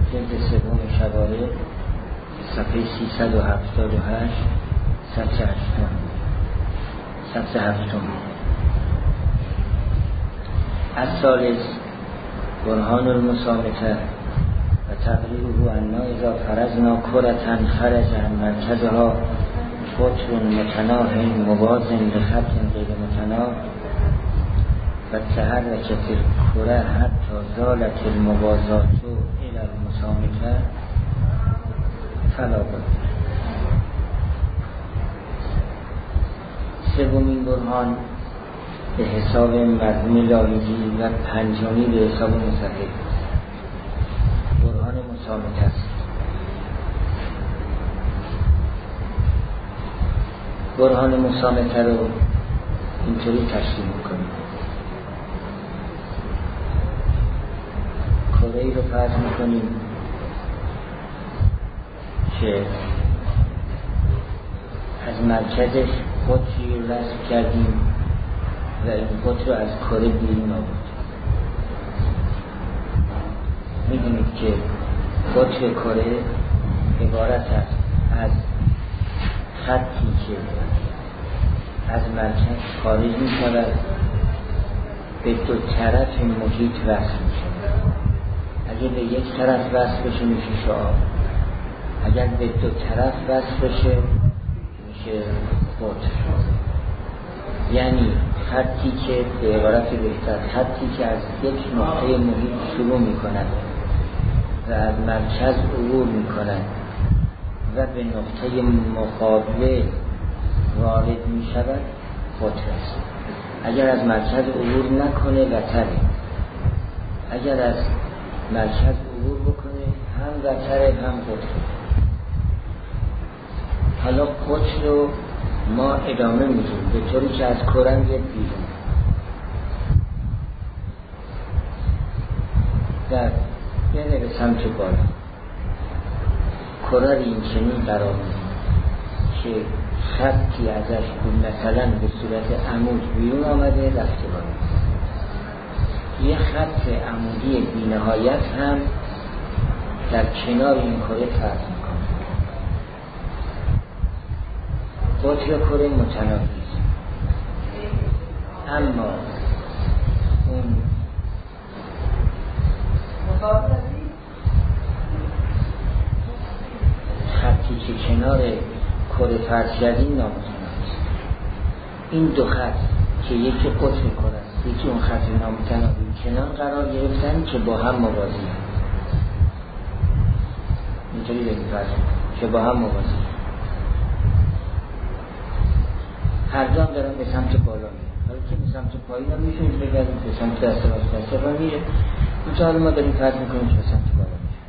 جلد سوم شوارع صفحه 378 سطر هفتم. الثالث برهان المصامته و تقریره انا اذا فرضنا کرة خرج عن مرکزها قطر متناه موازن لخط غیر متناه و تحرکت الکره حتی زالت الموازات الى المصامته فلا بد. سومین برهان به حساب مرحوم لاهیجی و پنجمی به حساب مصحح برهان مسامته است. برهان مسامته رو اینطوری تشریح میکنیم. کره‌ای رو فرض میکنیم که از مرکزش قطری رو رسم کردیم و این قطر رو از کره بیرون آورد. میدونید که قطر کره عبارت است از خطی که از مرکز خارج می شود به دو طرف محیط وصل می شود. اگر به یک طرف وصل بشه میشه شعاع، اگر به دو طرف وصل بشه میشه قطر. یعنی خطی که به عبارت بهتر خطی که از یک نقطه محیط شروع می کند و از مرکز عبور می کند و به نقطه مقابل وارد می شود قطر است. اگر از مرکز عبور نکنه وتره، اگر از مرکز عبور بکنه هم وتره هم قطر. حالا قطر رو ما ادامه میدیم به طوری که از کره بیاد بیرون در یعنی به سمت بالا کره رو این چنین قرار میدیم که خطی ازش بود مثلا به صورت عمود بیرون آمده رفته بالا. یه خط عمودی بی نهایت هم در کنار این کره فرض میکنه. قطر کره متناهی است، اما اون خطی که کنار کره فرض کردیم نامتناهی است. این دو خط که یکی قطر کره است یکی اون خط نامتناهی کنار قرار گرفتن که با هم موازی هستند. اینطوری بگیم که با هم موازی هستند. هر دو هم دارن به سمت بالا میره. حالا که به سمت پایین هم میشونید بگردید به سمت دست راست دست را میره. حالا ما داریم فرض میکنیم که به سمت بالا میره.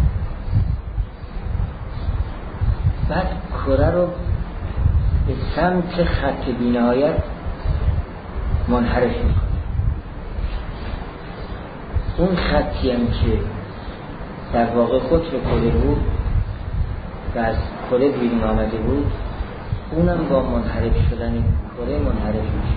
بعد کره رو به سمت خط بی‌نهایت منحرف میکنه. اون خطی هم که در واقع قطر کره بود و از کره بیرون آمده بود اونم با منحرف شدن کره منحرف میشه.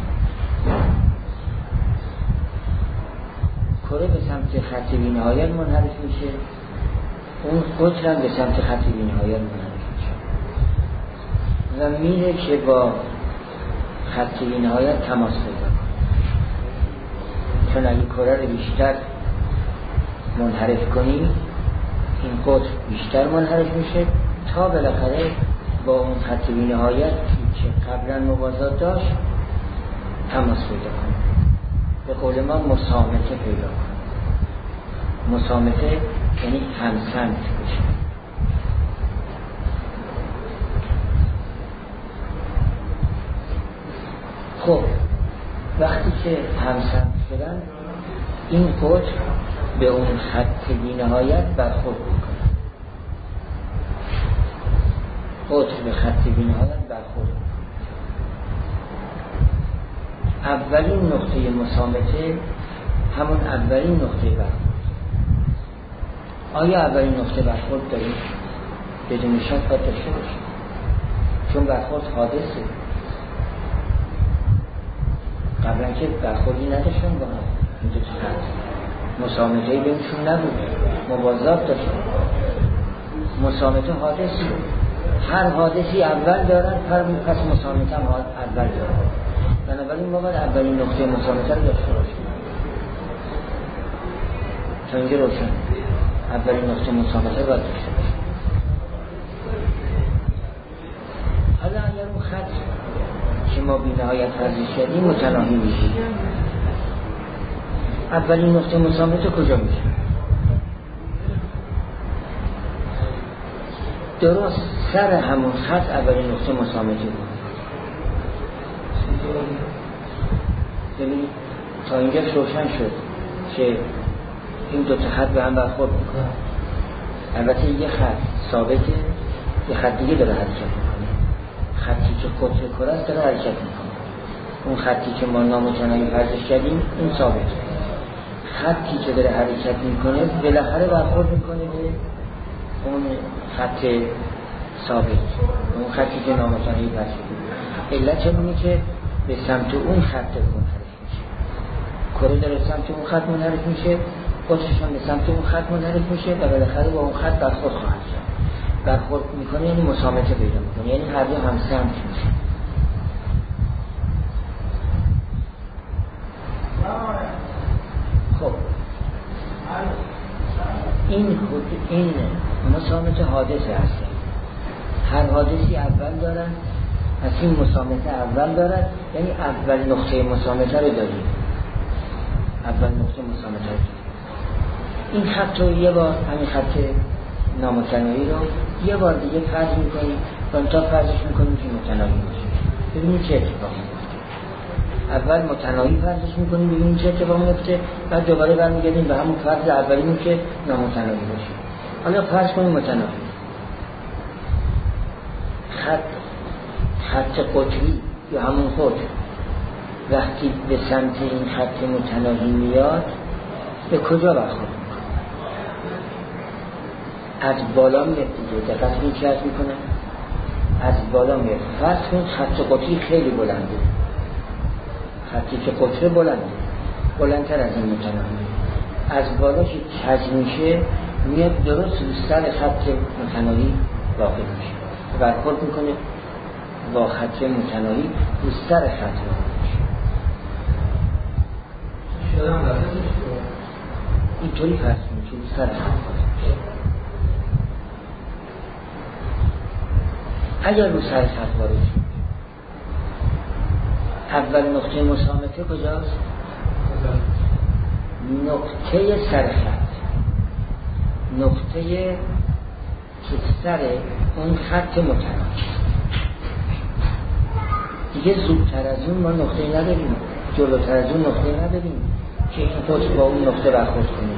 کره به سمت خط بی‌نهایت منحرف میشه، اون قطر هم به سمت خط بی‌نهایت منحرف میشه و میره که با خط بی‌نهایت تماس پیدا کنه. چون اگه کره رو بیشتر منحرف کنی این قطر بیشتر منحرف میشه تا بالاخره با اون خط بی‌نهایت که قبلا موازات داشت تماس پیدا کنه. به قول ما مسامته پیدا کنه. مسامته یعنی همسمت بشه. خب وقتی که همسمت شدن این قطر به اون خط بی‌نهایت برخورد میکنه. قطر به خط بی‌نهایت برخورد. اولین نقطه مسامته همون اولین نقطه برخورد. آیا اولین نقطه برخورد داریم؟ بدون شک باید داشته باشیم، چون برخورد حادثه. قبلا که برخوردی نداشتن با هم این دو خط. مسامحه‌ای بینشون نبود، موازات داشت. مسامحه حادثی، هر حادثی اول دارد، پس مسامحه هم اول دارد. بنابراین ما باید اولین نقطه مسامحه رو داشته باشیم. تا اینجا روشن. اولین نقطه مسامحه رو باید داشته باشیم. حالا اگر اون خط که ما بی نهایت فرضش کردیم متناهی میشه، اولین نقطه مسامحه کجا میشه؟ درست سر همون خط اولین نقطه مسامحه بود. ببینید تا اینجا روشن شد که این دو تا خط به هم برخورد میکنه. البته یه خط ثابته، یه خط دیگه داره حرکت میکنه. خطی که قطر کره است داره حرکت میکنه. اون خطی که ما نامتناهی فرضش کردیم این ثابته. خطی که داره حرکت میکنه بالاخره برخورد میکنه به اون خط ثابت، اون خطی که نامتناهی فرض کردیم. علت اینه که به سمت اون خط منحرف میشه. کره داره سمت اون خط منحرف میشه، قطرش هم به سمت اون خط منحرف میشه و بالاخره با اون خط برخورد خواهد شد. برخورد میکنه یعنی مسامحه پیدا میکنه، یعنی هر دو هم سمت میشه. خب این مسامحه حادثه هست. هر حادثی اول دارن، پس این مسامحه اول دارد، یعنی اول نقطه مسامحه رو داریم. اول نقطه مسامحه رو داریم. این خط رو یه بار، همین خط نامتناهی رو یه بار دیگه فرض میکنیم و انتا فرضش میکنیم که متناهی باشه. ببینیم چه اتفاقی میفته. اول متناهی فرضش میکنیم ببینیم چه اتفاقی میفته، بعد دوباره برمیگردیم به همون فرض اولیمون که نامتناهی باشه. حالا فرض کنیم متناهی. خط قطری یا همون خود وقتی به سمت این خط متناهی میاد به کجا برخورد میکنه؟ از بالا میاد دیگه. دقت کنید چه عرض میکنه؟ از بالا میاد. فرض کنید خط قطری خیلی بلنده، خطی که قطره بلندتر از این متناهی، از بالا که کج میشه میاد درست رو سر خط متناهی واقع میشه، برخورد میکنه با خط متناهی رو سر خط واقع میشه. اینطوری فرض کنید که رو سر خط واقع میشه. اگر رو سر خط وارد شد، اول نقطه مسامحه کجاست؟ نقطه سر خط، نقطه که سر اون خط متناهی. دیگه زودتر از اون ما نقطه نداریم، جلوتر از اون نقطه نداریم که این قطر با اون نقطه برخورد کنیم.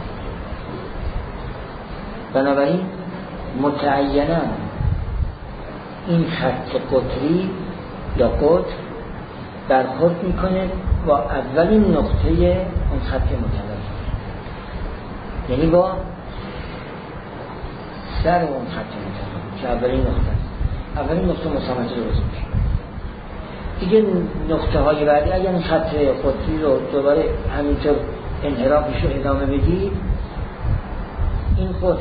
بنابراین متعیناً این خط قطری یا قطر برخورد میکنه با اولین نقطه اون خط متناهی، یعنی با سر اون خط متناهی که اولین نقطه است. اولین نقطه مسامحه درست میشه. دیگه نقطه های بعدی اگر این خط قطری رو دوباره همینطور انحرافش رو ادامه بدید، این قطر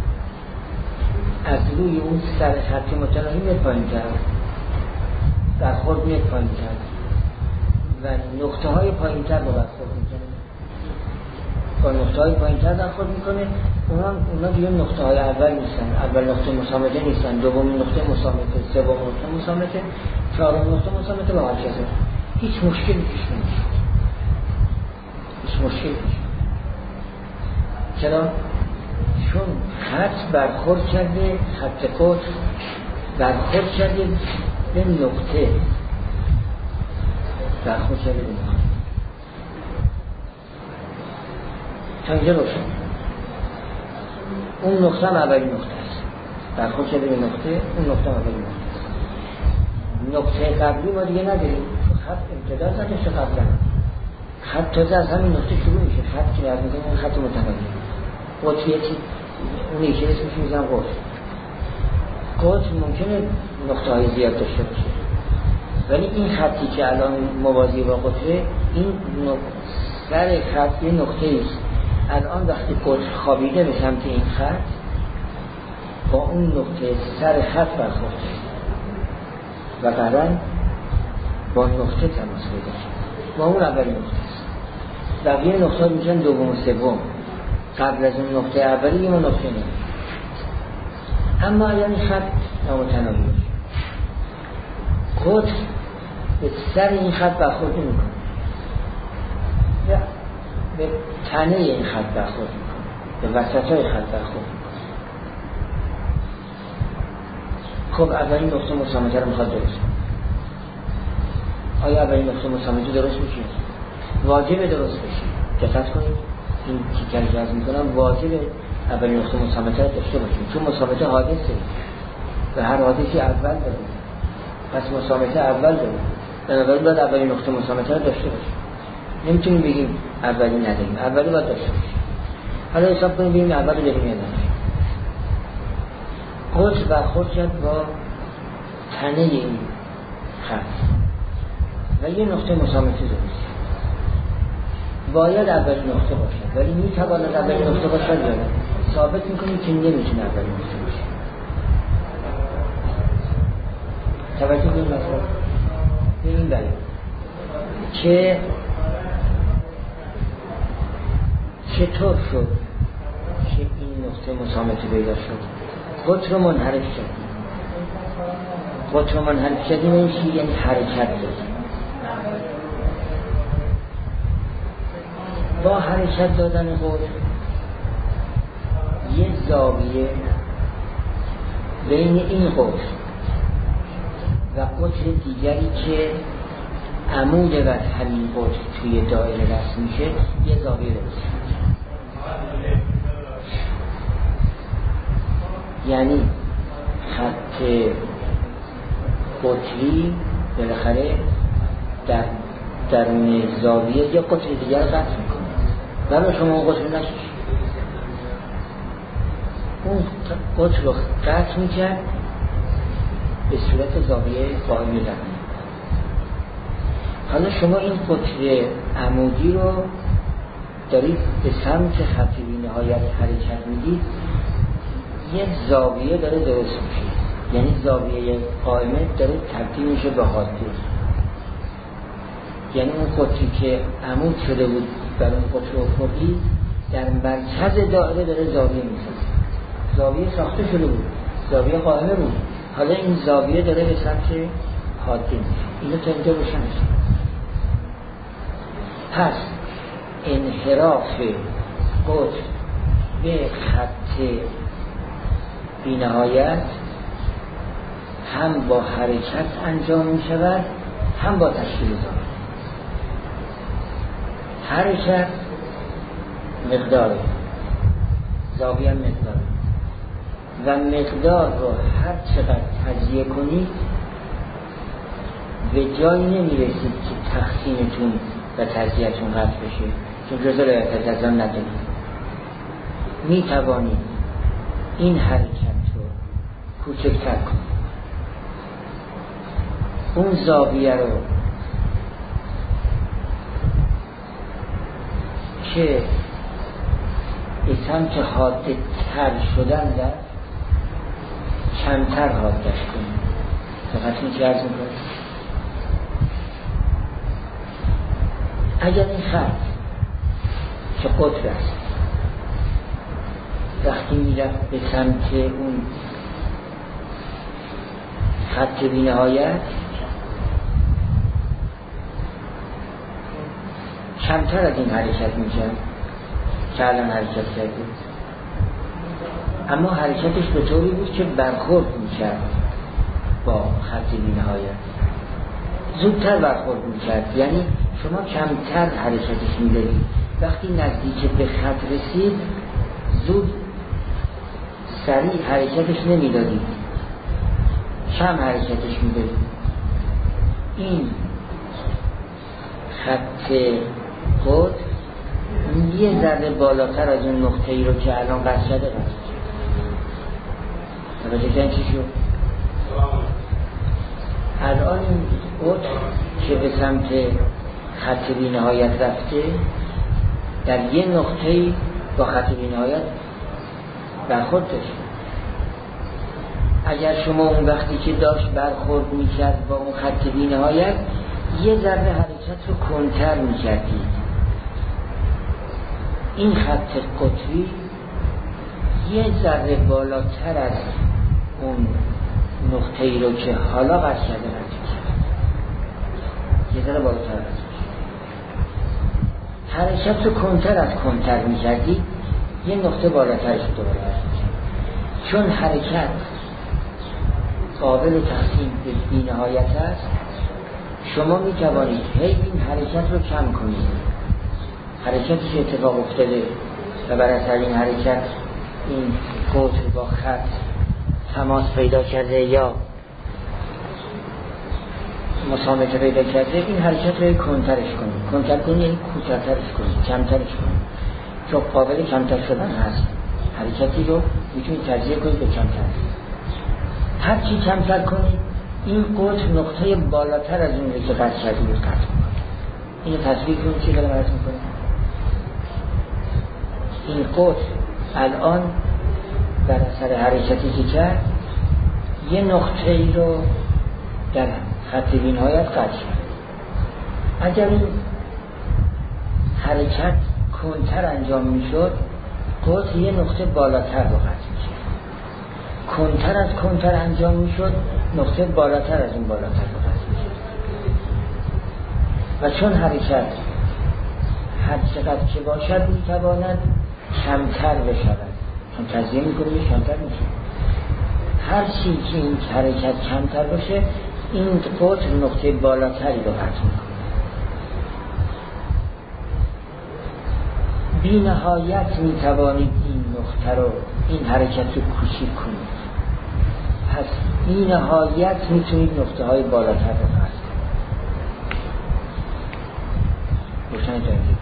از روی اون سر خط متناهی میاد پایین تر، برخورد میاد پایین تر و نقطه های پایین تر با برخورد میکنه، با نقطه های پایین تر برخورد میکنه. اونا دیگه نقطه های اول نیستن، اول نقطه مسامحه نیستن، دوم نقطه مسامحه، سوم نقطه مسامحه، چهارم نقطه مسامحه با مرکزه. هیچ مشکلی پیش نمیاد. هیچ مشکلی پیش نمیاد. چرا؟ چون خط برخورد کرده، خط قطر برخورد کرده به نقطه، برخورد کرده به نقطه. تا اینجا روشن. اون نقطه هم اولی نقطه است، برخورد کرده به نقطه، اون نقطه هم اولی نقطه است. نقطه قبلی ما دیگه نداریم، خط امتداد نداشته قبلا، خط تازه از همین نقطه شروع میشه. خط که از میکنیم خط متناهی، قطریتی اون یکی اسمش میزن قطر. قطر ممکنه نقطه های زیاد داشته باشه، ولی این خطی که الان موازی با قطره، این سر خط یه نقطه ایست الان وقتی قطر خوابیده به سمت این خط با اون نقطه سر خط برخورد و قرار با نقطه تماس پیدا کرد و اون اولی نقطه است. بقیه نقطه میشن دوم و سوم. قبل از اون نقطه اولی ما نقطه نمید. اما یعنی خط نامتناهی باشه، قطر به سر این خط برخورد میکنه یا به تنه این خط برخورد میکنه، به وسطای خط برخورد میکنه. خب اولین نقطه مسامحه رو میخواد درست کنه. آیا اولین نقطه مسامحه درست میشه؟ واجب درست بشه. دقت کنید این تیکر که از میکنم واجب اولین نقطه مسامحه رو داشته باشیم، چون مسامحه حادثه و هر حادثی اول داره، پس مسامحه اول داره، بنابراین باید اولین نقطه مسامحه رو داشته باشیم. نمیتونیم بگیم اولی نداریم، اولی باید داشته باشیم. حالا حساب کنیم بگیم اولی داریم یا نداریم. قطر برخورد کرد با تنه این خط و یه نقطه مسامحه درست. باید اولین نقطه باشد، ولی میتواند اولین نقطه باشد یا نه؟ ثابت میکنیم که نمیتونه اولین نقطه باشه. توجه به این مسئله ببین بله که چطور شد که این نقطه مسامحه پیدا شد؟ قطر رو منحرف کردیم. قطر رو منحرف کردیم یعنی حرکت دادیم. با حرکت دادن قطر یه زاویه بین این قطر و قطر دیگری که عمود وصل این قطر توی دایره رسم میشه یه زاویه درست. یعنی خط قطری بالاخره در درون زاویه یه قطر دیگر قطع میکنه ولی شما اون قطر نشید، اون قطر رو قطع میکرد به صورت زاویه قائم زمین. حالا شما این قطر عمودی رو دارید به سمت خط بی نهایت حرکت میدید، یک زاویه داره درست میشه، یعنی زاویه قائمه داره تبدیل میشه به حادثه. یعنی اون قطری که عمود شده بود بر اون قطر افقی در مرکز دایره داره زاویه میسازه. زاویه ساخته شده بود، زاویه قائمه بود، حالا این زاویه داره به سمت حادثه میشه. اینو تا اینجا روشن میشه. پس انحراف قطر به خط بی نهایت هم با حرکت انجام می شود هم با تشکیل زاویه. حرکت مقدار، زاویه مقدار و مقدار رو هر چقدر تجزیه کنید به جایی نمی رسید که تقسیمتون و تجزیهتون قطع بشه، چون جزء رعایت از آن ندارید. می توانید این حرکت رو کوچکتر کنید، اون زاویه رو که به سمت حاده تر شدن در کمتر حادش کنید. فقط این که عرض میکنید اگر این خط که قطر است وقتی میرفت به سمت اون خط بی نهایت کمتر از این حرکت میکرد که الان حرکت کرده، اما حرکتش به طوری بود که برخورد میکرد با خط بی نهایت، زودتر برخورد میکرد. یعنی شما کمتر حرکتش میدارید، وقتی نزدیک به خط رسید زود سریع حرکتش نمیدادید، کم حرکتش میدادید. این خط خود یه ذره بالاتر از اون نقطه‌ای رو که الان قطع شده است. توجه کردین چی شد؟ الان این قطر که به سمت خط بی نهایت رفته در یه نقطه‌ای با خط بی‌نهایت برخورد داشت. اگر شما اون وقتی که داشت برخورد میکرد با اون خط بی‌نهایت یه ذره حرکت رو کنتر میکردید، این خط قطبی یه ذره بالاتر از اون نقطه ای رو که حالا قطع کرده رد کرد، یه ذره بالاتر از حرکت رو کنتر از کنتر میکردید، یه نقطه بالاترش رو دوباره رد کرد. چون حرکت قابل تقسیم به بی‌نهایت است، شما می توانید هی این حرکت رو کم کنید. حرکتی که اتفاق افتاده و بر اثر این حرکت این قطر با خط تماس پیدا کرده یا مسامحه پیدا کرده، این حرکت رو کنترش کنید. کنتر کنید یعنی کوچکترش کنید، کمترش کنید، چون قابل کمتر شدن هست. حرکتی رو میتونید تجزیه کنید به کمتر. هر چی کمتر کنید این قطر نقطه بالاتر از اون که قطع کردید رو قطع میکنه. اینو تصویر کنید چی دارم عرض میکنه. این قطر الان بر اثر حرکتی که کرد یه نقطه ای رو در خط بی‌نهایت قطع کرد. اگر این حرکت کنتر انجام میشد قطر یه نقطه بالاتر رو قطع میشد. کنتر از کنتر انجام میشد نقطه بالاتر از این بالاتر رو قطع میشد. و چون حرکت هر چقدر که باشد میتواند کمتر بشود، چون تجزیه میکنه کمتر میشه. هر چی که این حرکت کمتر باشه این قطر نقطه بالاتری رو قطع میکنه. بی نهایت میتوانید این نقطه رو، این حرکت رو کوچیک کنید. پس بی نهایت میتونید نقطه های بالاتر رو قطع کنید. روشن جانگی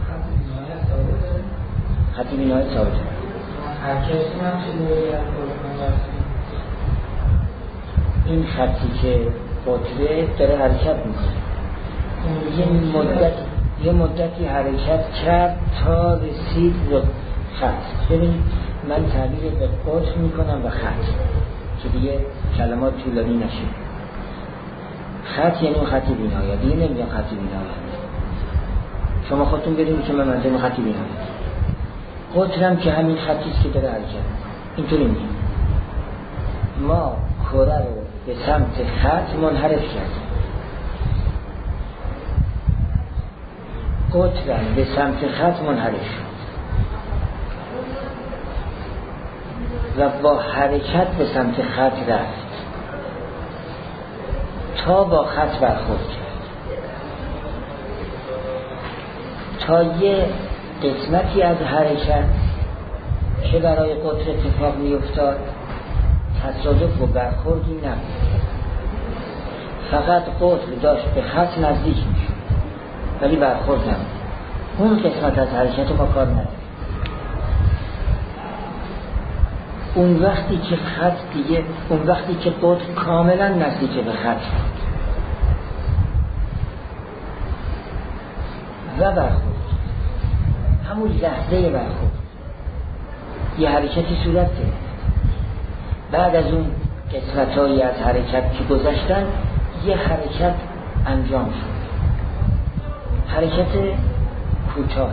خطی بی نهایت ثابته. این خطی که قطره داره حرکت میکنه، یه مدتی حرکت کرد تا رسید به خط. ببینید من تعبیر به قطر میکنم و خط که دیگه کلمات طولانی نشه. خط یعنی اون خطی بی نهایت، دیگه نمیگم خطی بی نهایت. شما خودتون بدونید که من منظورم خطی بی نهایت. قطرم که همین خطیست که داره حرکت. اینطوری میگیم ما کره رو به سمت خط منحرف کردیم. قطرم به سمت خط منحرف شد و با حرکت به سمت خط رفت تا با خط برخورد کرد، تا یه قسمتی از حرکت که برای قطر اتفاق می افتاد تصادف و برخوردی نبود، فقط قطر داشت به خط نزدیک می شد ولی برخورد نبود. اون قسمت از حرکت ما کار نداره. اون وقتی که خط دیگه، اون وقتی که قطر کاملا نزدیک به خط شد و برخورد، همون لحظه برخورد یه حرکتی صورت گرفت. بعد از اون قسمت‌هایی از حرکت که گذشتن یه حرکت انجام شد، حرکت کوتاه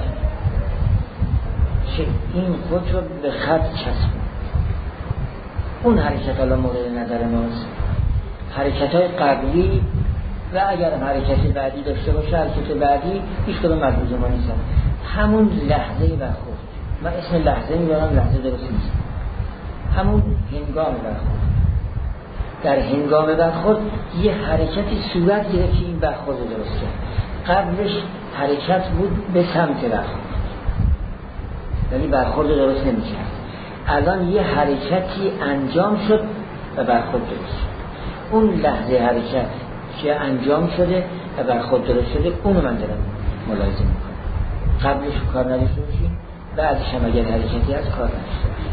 که این قطر رو به خط چسبید. اون حرکت الان مورد نظر ماست. حرکت‌های قبلی و اگر حرکت بعدی داشته باشه، حرکت بعدی هیچ کدوم ملحوظ ما نیست. همون لحظه برخورد، من اسم لحظه میبرم، لحظه درست نیست، همون هنگام برخورد. در هنگام برخورد یه حرکتی صورت گرفت که این برخورد درست کرد. قبلش حرکت بود به سمت برخورد یعنی برخورد درست نمی‌کرد. الان یه حرکتی انجام شد و برخورد درست شد. اون لحظه حرکت که انجام شده و برخورد درست شده، اونو من دارم ملاحظه میکنم. قبلش کار نداشته باشیم، بعدش هم اگر حرکتی از کار نداشته باشیم.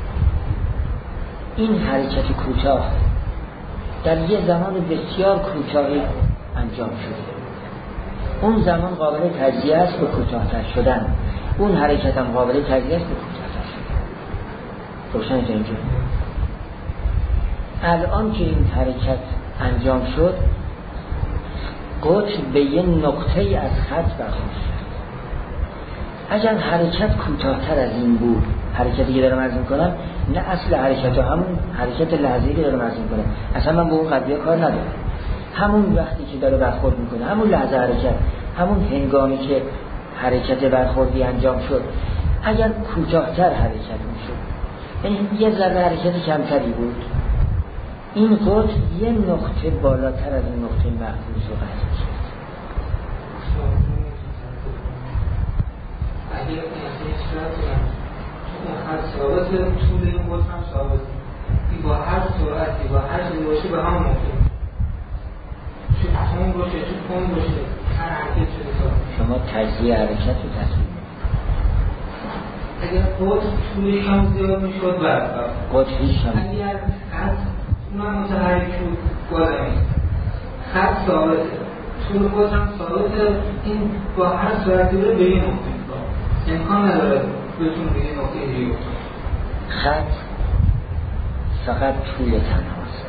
این حرکت کوتاه در یه زمان بسیار کوتاهی انجام شده. اون زمان قابل تجزیه است به کوتاه‌تر شدن. اون حرکت هم قابل تجزیه است. روشن تا اینجا. الان که این حرکت انجام شد، قطر به یه نقطه از خط برخورد شد. اگر حرکت کوتاه‌تر از این بود، حرکتی که دارم عرض میکنم نه اصل حرکت ها، همون حرکت لحظه‌ای که دارم عرض میکنم، اصلا من با اون قضیه کار ندارم. همون وقتی که داره برخورد میکنه، همون لحظه حرکت، همون هنگامی که حرکت برخوردی انجام شد، اگر کوتاه‌تر حرکت میشد، یعنی یه ذره حرکت کمتری بود، این قطر یه نقطه بالاتر از این نقطه محفوظ رو قطع کرد. اگر این هر ثابت طول این قطر هم ثابت، با هر سرعتی با هر چیزی باشه به هم ممکن، چه تون باشه چه کند باشه، هر حرکت شده ثابت. شما تجزیه حرکت رو تصویر اگر قطر طولش هم زیاد میشد برد قطریش هم اگر خط اونم متحرک شد بازم خط ثابته، طول قطر هم ثابته، این با هر سرعتی بره به این نقطه امکان نداره بهتون به این نقطه دیگه. خط فقط طول تنهاست،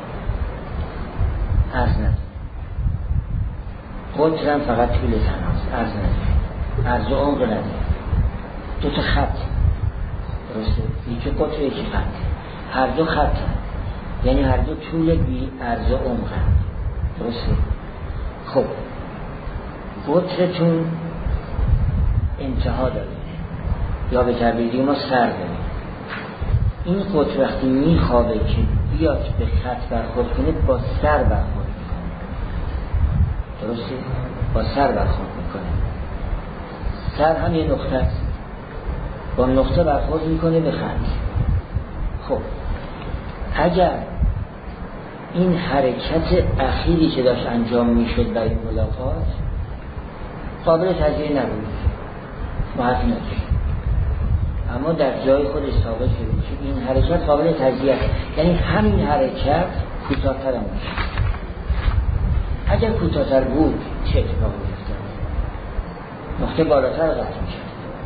عرض نداره. قطر هم فقط طول تنهاست، عرض نداره. عرض و عمق نداره. دو تا خط درسته؟ یکی قطر یکی خط، هر دو خط هم. یعنی هر دو طول بی عرض و عمق هم. درسته؟ خب قطرتون انتها داره، یا به تعبیر دیگه ما سر داریم. این قطر وقتی میخوابه که بیاد به خط برخورد کنه، با سر برخورد میکنه. درسته؟ با سر برخورد میکنه. سر هم یه نقطه است، با نقطه برخورد میکنه به خط. خب اگر این حرکت اخیری که داشت انجام میشد برای ملاقات قابل تجزیه نبود، محفی نشد، اما در جای خودش ثابت شده که این حرکت قابل تجزیه است. یعنی همین حرکت کوتاه‌تر هم میشه. اگر کوتاه‌تر بود چه اتفاقی می‌افتاد؟ نقطه بالاتر قطع میشه.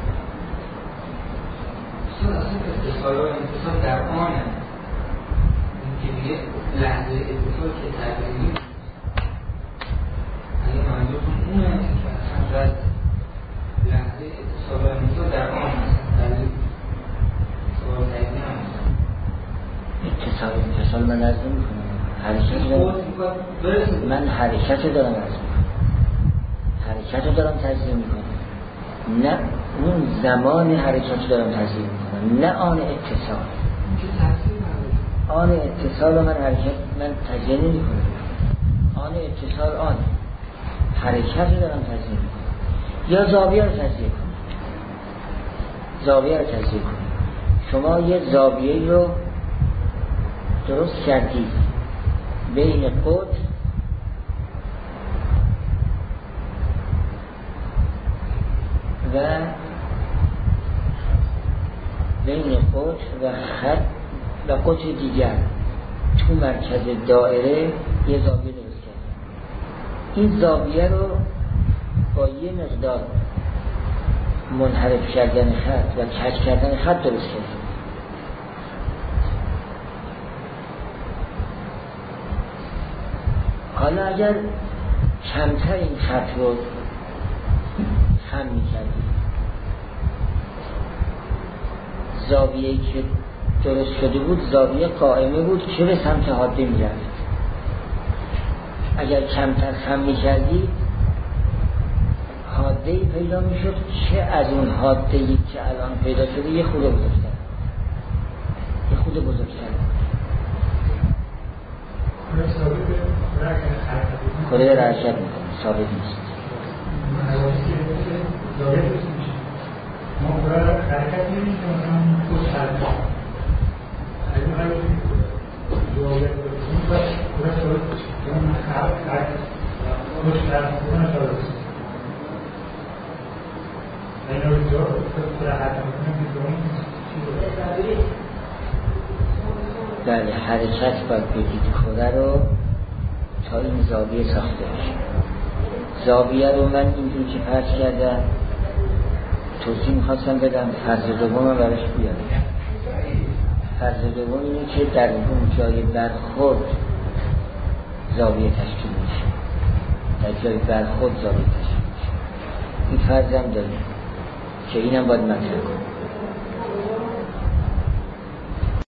اتصال و انتصال در آن هم که دیگه لحظه اتصال که تغییری اگه منظورتون اونه که اصلا رد لحظه اتصال و انتصال در آن هست، در سوال تغییری هم هست. اتصال من عرض نمی‌کنم، حرکت دارم، من حرکت رو دارم عرض می‌کنم، حرکت رو دارم تجزیه می‌کنم، نه اون زمان حرکت رو دارم تجزیه می‌کنم، نه آن اتصال. آن اتصال رو من تجزیه نمی‌کنم، آن اتصال آن حرکت رو دارم تجزیه می‌کنم. یا زاویه رو تجزیه کنم، زاویه رو تجزیه کنم. شما یه زاویه رو درست کردید بین قطر و خط و قطر دیگر تو مرکز دایره یه زاویه درست کرد. این زاویه رو با یه مقدار منحرف کردن خط و کج کردن خط درست کرد. حالا اگر کمتر این خط رو خم می‌کردی، زاویه‌ای که درست شده بود زاویه قائمه بود که به سمت حاده می‌رفت. اگر کمتر خم می‌کردی حاده‌ای پیدا می‌شد که از اون حاده‌ای که الان پیدا شده یه خود بزرگتر، خود حرکت میکنه، ثابت نیست. ما برای حرکت نمی‌کنم تو حرکت این حالت جواب بدیم و برای اون حرکت خوش درمون شده این رو جو برای حرکت می‌کنیم بله، حرکت باید بگید خوده رو تا این زاویه ساخته بشه. زاویه رو من اینجور که پرس کردم توضیح میخواستم بدم. فرض دوم هم برش بیارم. فرض دوم اینه که در اون جای برخورد زاویه تشکیل میشه، در جای برخورد زاویه تشکیل میشه. این فرض هم داریم که اینم باید مطرح کنیم.